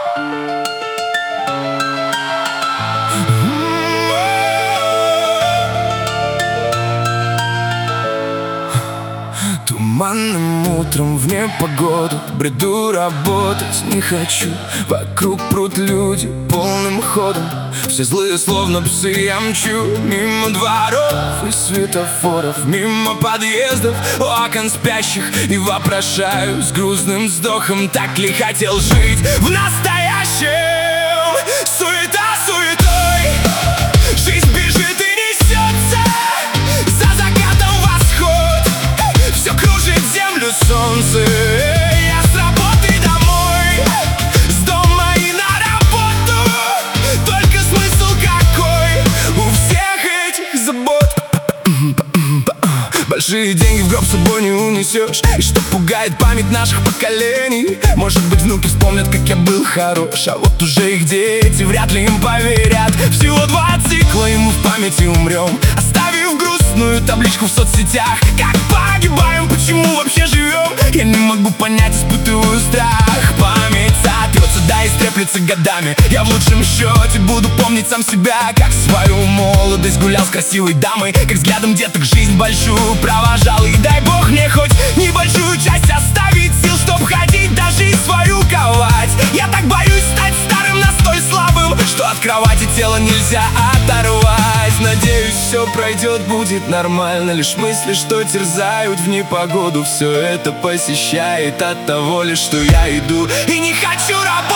Туманным утром в непогоду бреду работать не хочу. Вокруг прут люди полным ходом, все злые, словно псы, я мчу. Мимо дворов и светофоров, мимо подъездов, у окон спящих, и вопрошаю с грустным вздохом: так ли хотел жить в настоящем? Суета суетой, жизнь бежит и несется, за закатом восход, все кружит землю солнце. Я с работы домой, с дома и на работу, только смысл какой у всех этих забот? Большие деньги в гроб с собой не унесешь. И что пугает память наших поколений? Может быть, внуки вспомнят, как я был хорош, а вот уже их дети вряд ли им поверят. Всего 2 цикла, и мы в памяти умрем, оставив грустную табличку в соцсетях. Как погибаем, почему вообще живем? Я не могу понять, испытываю страх. Память сотрется, да и стреплется годами. Я в лучшем счете буду помнить сам себя, как свою молодость гулял с красивой дамой, как взглядом деток жизнь большую провожал. И дай бог мне хоть небольшую часть оставить сил, чтоб ходить, даже свою ковать. Я так боюсь стать старым, настой слабым, что от кровати тело нельзя оторвать. Надеюсь, все пройдет, будет нормально. Лишь мысли, что терзают в непогоду, все это посещает от того лишь, что я иду и не хочу работать.